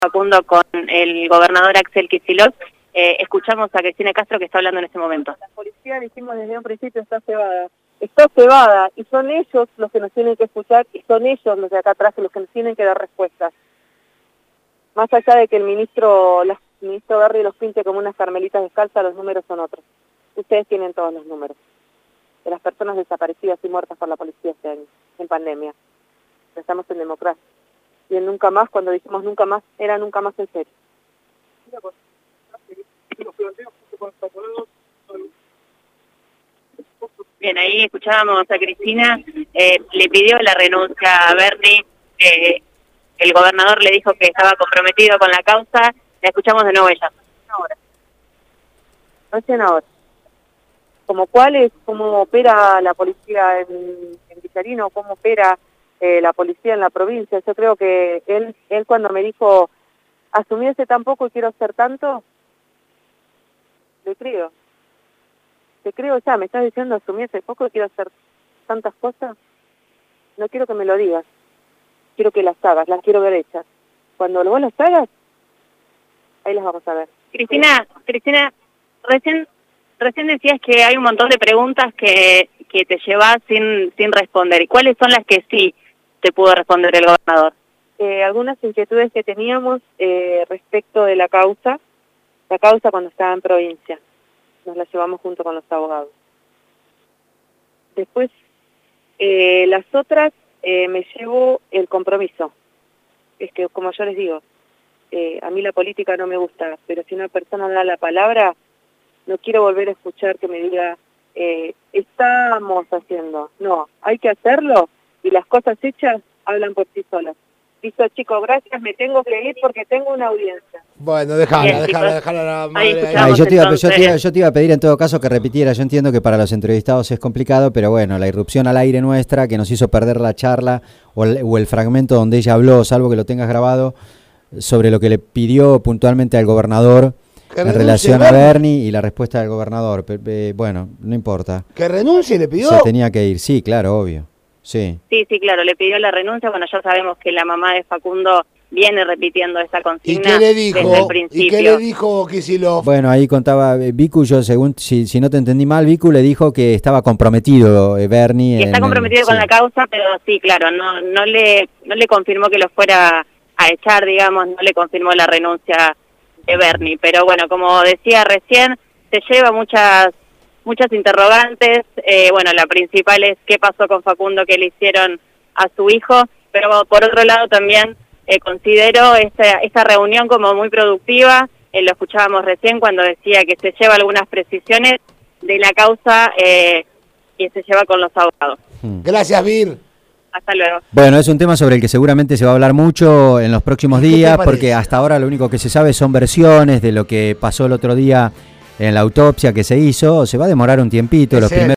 Facundo con el gobernador Axel Kicillof. Escuchamos a Cristina Castro, que está hablando en este momento. La policía, dijimos desde un principio, está cebada y son ellos los que nos tienen que escuchar y son ellos los de acá atrás los que nos tienen que dar respuestas. Más allá de que el ministro Berni los pinte como unas carmelitas descalzas, los números son otros. Ustedes tienen todos los números de las personas desaparecidas y muertas por la policía este año, en pandemia. Estamos en democracia. Y en nunca más, cuando dijimos nunca más, era nunca más en serio. Bien, ahí escuchábamos a Cristina, le pidió la renuncia a Berni, el gobernador le dijo que estaba comprometido con la causa, la escuchamos de nuevo ella. Recién ahora. ¿Cómo opera la policía en Villarino? ¿Cómo opera la policía en la provincia? Yo creo que él cuando me dijo, asumirse tan poco y quiero hacer tanto, le creo. Te creo ya, me estás diciendo asumirse poco y quiero hacer tantas cosas. No quiero que me lo digas. Quiero que las hagas, las quiero ver hechas. Cuando vos las hagas, ahí las vamos a ver. Cristina, recién decías que hay un montón de preguntas que te llevas sin responder. ¿Y cuáles son las que sí te pudo responder el gobernador? Algunas inquietudes que teníamos respecto de la causa cuando estaba en provincia. Nos la llevamos junto con los abogados. Después, las otras, me llevo el compromiso. Es que, como yo les digo, a mí la política no me gusta, pero si una persona da la palabra, no quiero volver a escuchar que me diga, estamos haciendo. No, hay que hacerlo y las cosas hechas hablan por sí solas. Listo, chicos, gracias, me tengo que ir porque tengo una audiencia. Bueno, déjala la madre. Yo te iba a pedir en todo caso que repitiera. Yo entiendo que para los entrevistados es complicado, pero bueno, la irrupción al aire nuestra que nos hizo perder la charla o el fragmento donde ella habló, salvo que lo tengas grabado, sobre lo que le pidió puntualmente al gobernador en relación a Berni y la respuesta del gobernador. Bueno, no importa. ¿Que renuncie le pidió? Se tenía que ir, sí, claro, obvio. Sí, claro, le pidió la renuncia. Bueno, ya sabemos que la mamá de Facundo viene repitiendo esa consigna. ¿Y qué le dijo? Desde el principio. ¿Y qué le dijo Kicillof? Bueno, ahí contaba Vicu, yo según, si no te entendí mal, Vicu le dijo que estaba comprometido Berni. Que está comprometido con la causa, pero sí, claro, no le confirmó que lo fuera a echar, digamos, no le confirmó la renuncia de Berni. Pero bueno, como decía recién, se lleva muchas interrogantes. Bueno, la principal es qué pasó con Facundo, qué le hicieron a su hijo, pero por otro lado también considero esta reunión como muy productiva. Lo escuchábamos recién cuando decía que se lleva algunas precisiones de la causa y se lleva con los abogados. Gracias, Vir. Hasta luego. Bueno, es un tema sobre el que seguramente se va a hablar mucho en los próximos días, porque hasta ahora lo único que se sabe son versiones de lo que pasó el otro día en la autopsia que se hizo. Se va a demorar un tiempito. Los primeros